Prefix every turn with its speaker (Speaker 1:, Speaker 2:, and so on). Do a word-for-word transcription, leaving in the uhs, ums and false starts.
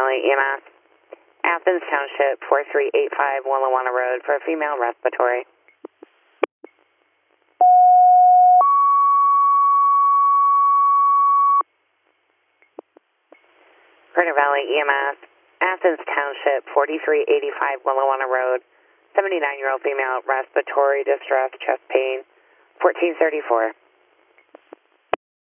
Speaker 1: Valley E M S, Athens Township, four three eight five Wallawanna Road for a female respiratory. Crater Valley E M S, Athens Township, forty-three eighty-five Wallawanna Road, seventy-nine-year-old female, respiratory distress, chest pain, fourteen thirty-four.